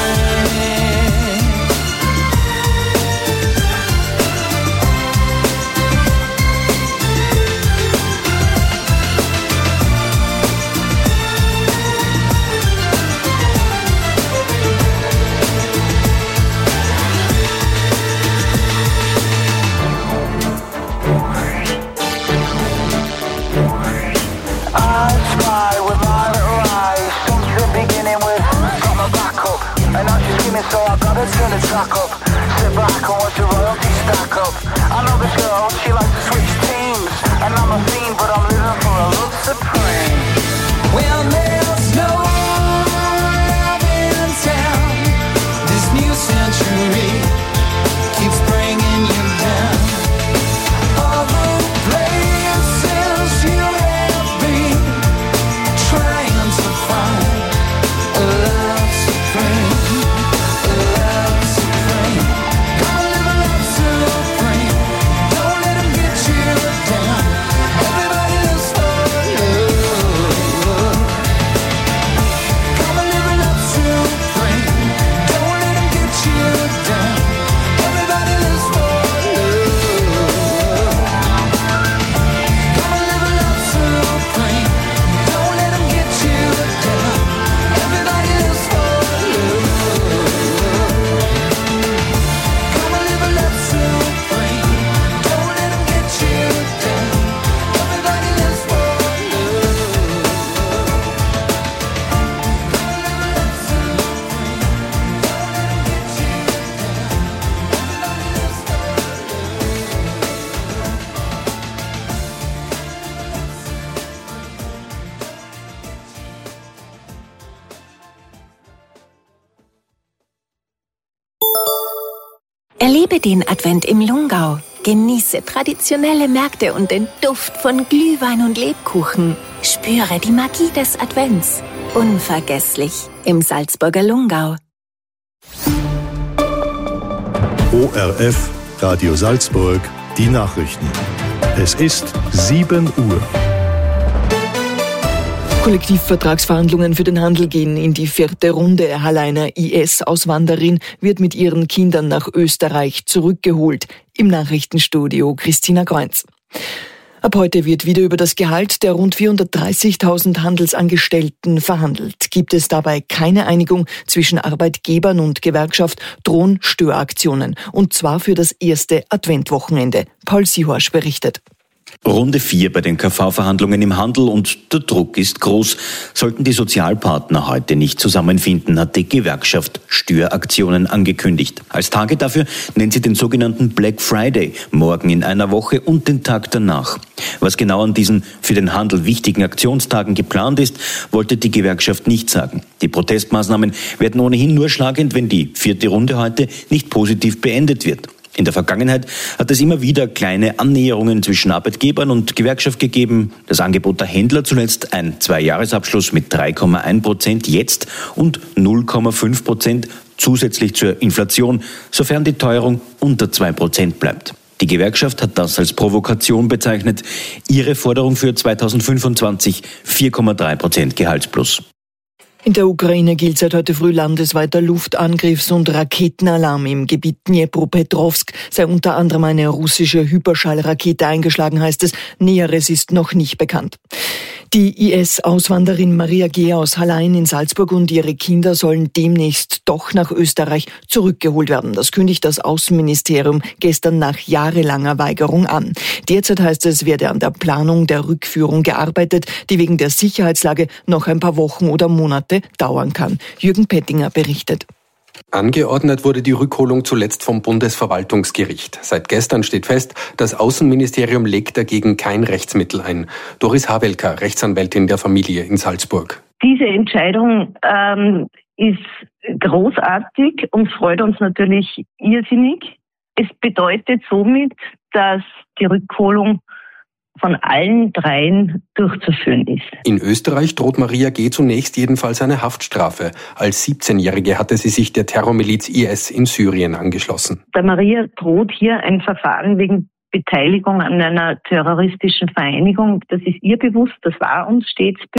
So I gotta turn the track up, sit back and watch the royalty stack up. I know this girl, she likes to switch teams, and I'm a fiend, but I'm living for a love supreme. Well, there's no love in town. This new century keeps bringing you down. All the places you have been, trying to find a love supreme. Don't let 'em get Erlebe den Advent im Lungau. Genieße traditionelle Märkte und den Duft von Glühwein und Lebkuchen. Spüre die Magie des Advents. Unvergesslich im Salzburger Lungau. O R F, Radio Salzburg, die Nachrichten. Es ist sieben Uhr. Kollektivvertragsverhandlungen für den Handel gehen in die vierte Runde. Halleiner I S-Auswanderin wird mit ihren Kindern nach Österreich zurückgeholt. Im Nachrichtenstudio Christina Kreunz. Ab heute wird wieder über das Gehalt der rund vierhundertdreißigtausend Handelsangestellten verhandelt. Gibt es dabei keine Einigung zwischen Arbeitgebern und Gewerkschaft, drohen Störaktionen. Und zwar für das erste Adventwochenende. Paul Sihorsch berichtet. Runde vier bei den K V-Verhandlungen im Handel und der Druck ist groß. Sollten die Sozialpartner heute nicht zusammenfinden, hat die Gewerkschaft Störaktionen angekündigt. Als Tage dafür nennt sie den sogenannten Black Friday, morgen in einer Woche und den Tag danach. Was genau an diesen für den Handel wichtigen Aktionstagen geplant ist, wollte die Gewerkschaft nicht sagen. Die Protestmaßnahmen werden ohnehin nur schlagend, wenn die vierte Runde heute nicht positiv beendet wird. In der Vergangenheit hat es immer wieder kleine Annäherungen zwischen Arbeitgebern und Gewerkschaft gegeben. Das Angebot der Händler zuletzt ein Zweijahresabschluss mit drei Komma eins Prozent jetzt und null Komma fünf Prozent zusätzlich zur Inflation, sofern die Teuerung unter zwei Prozent bleibt. Die Gewerkschaft hat das als Provokation bezeichnet. Ihre Forderung für zweitausendfünfundzwanzig vier Komma drei Prozent Gehaltsplus. In der Ukraine gilt seit heute früh landesweiter Luftangriffs- und Raketenalarm. Im Gebiet Dnipropetrovsk sei unter anderem eine russische Hyperschallrakete eingeschlagen, heißt es. Näheres ist noch nicht bekannt. Die I S-Auswanderin Maria G. aus Hallein in Salzburg und ihre Kinder sollen demnächst doch nach Österreich zurückgeholt werden. Das kündigt das Außenministerium gestern nach jahrelanger Weigerung an. Derzeit heißt es, werde an der Planung der Rückführung gearbeitet, die wegen der Sicherheitslage noch ein paar Wochen oder Monate dauern kann. Jürgen Pettinger berichtet. Angeordnet wurde die Rückholung zuletzt vom Bundesverwaltungsgericht. Seit gestern steht fest, das Außenministerium legt dagegen kein Rechtsmittel ein. Doris Havelka, Rechtsanwältin der Familie in Salzburg. Diese Entscheidung ähm, ist großartig und freut uns natürlich irrsinnig. Es bedeutet somit, dass die Rückholung von allen dreien durchzuführen ist. In Österreich droht Maria G. zunächst jedenfalls eine Haftstrafe. Als siebzehnjährige hatte sie sich der Terrormiliz I S in Syrien angeschlossen. Der Maria droht hier ein Verfahren wegen Beteiligung an einer terroristischen Vereinigung. Das ist ihr bewusst, das war uns stets bewusst.